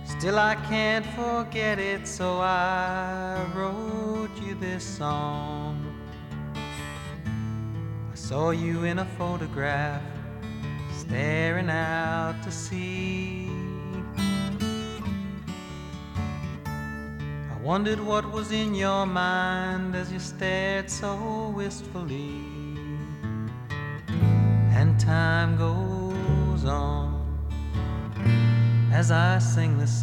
Still I can't forget it, so I wrote you this song. I saw you in a photograph, staring out to sea. I wondered what was in your mind as you stared so wistfully. And time goes on as I sing this